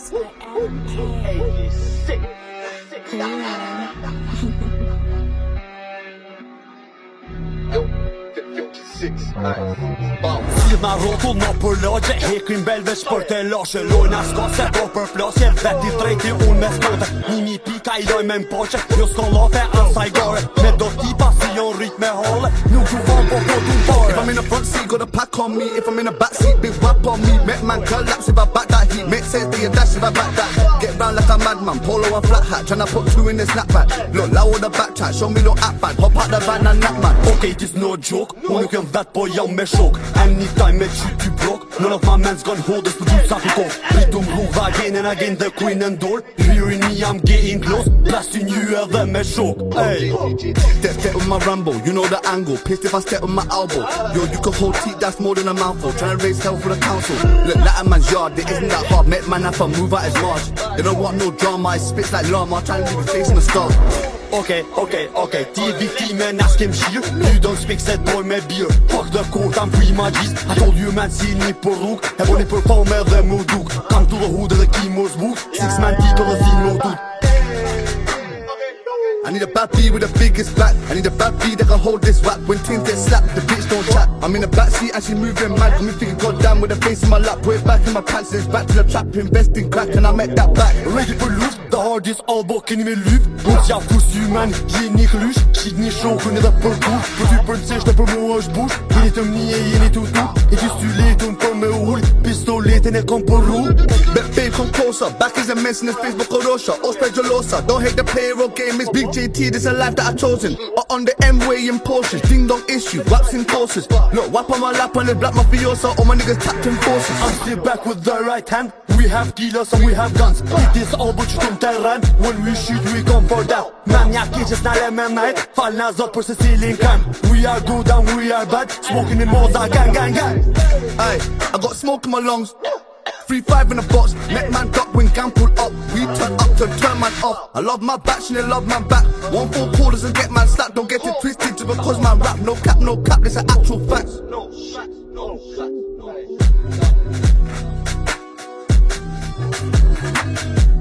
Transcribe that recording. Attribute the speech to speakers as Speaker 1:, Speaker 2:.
Speaker 1: Mix by MK.
Speaker 2: Sidh na rotull në për lagje, hekin belveç për të lashe. Lojna s'ka se po për plasje, veti drejti unë me skote. 1000 pika i loj me m'poqe, jo s'ka lafe asaj gare. Me do tipa si jon rrit me hale, nuk ju fan po t'un pare.
Speaker 3: If I'm in the front seat, got a pack on me. If I'm in the back seat, big whap on me. Make man collapse if I back that heat. Make sense they a dash if I back that. Get round like a madman, polo and flat hat. Tryna put 2 in the snapback. Look, low on the back chat, show me no act bad. Hop out the van and that man.
Speaker 2: Okay, it is no joke, unë nuk jam vet po jam me shok. Anytime me qyt ty brok, none of my men's gon hold us për du sa për kok. Rritum rrugë again and again, the queen and door. Hearing me, I'm getting close, blasting you edhe me shok. Hey.
Speaker 3: Step with my Rambo, you know the angle. Pissed if I step with my elbow. Yo, you can hold teeth, that's more than a mouthful. Tryna raise hell for the council. Look, like a man's yard, it isn't that hard. Make man have to move out his march. They don't want no drama, it spits like llama. Tryna leave his face in the stars.
Speaker 2: Okay, ti e viktime nas kem shir. You don't speak se doj me beer. Fuck the court, I'm free my G's. I told you man si një për rrug. E boni për fame dhe mu duk. Kam to the hood dhe ki mos buk. 6 man tito dhe si no duk.
Speaker 3: I need a bad B with the biggest back. I need a bad B that can hold this rap. When teams get slapped, the bitch don't chat. I'm in the backseat and she moving mad. Got me thinking goddamn with the face in my lap. Put it back in my pants and it's back to the trap. Invest in crack and I make that back.
Speaker 2: Ready for loot, the hardest elbow keni me lyp. Unë t'ja fusi man, jeni këlysh. Shit një shokun edhe për kush. Për ty për n'cesh dhe për mu është bush. Jeni të mni e jeni të tu. E që styletun për me ull. Pistoletin e kom për ru.
Speaker 3: Bet babe come closer. Back is immense in this Facebook Korosha. Osprey Jalosa. Don't hate the payroll game, it's big JT, this a life that I've chosen. On the M-way in Porsches, ding dong issue, waps in courses. Look, wap on my lap on the black mafiosa, all my niggas tapped in forces.
Speaker 2: I'm still back with the right hand. We have dealers and we have guns. It is all but you don't tell run. When we shoot we come for that. Man ja keqes na le me night. Fal na zot për se cilin kan. We are good and we are bad. Smoking in Moza, gang.
Speaker 3: Aye, I got smoke in my lungs. 3-5 in the box, make man duck when gang pull up. We turn up to turn man off. I love my back, she love my back. 1-4 quarters and get man slapped. Don't get it twisted just because man rap. No cap, this are actual facts. No facts.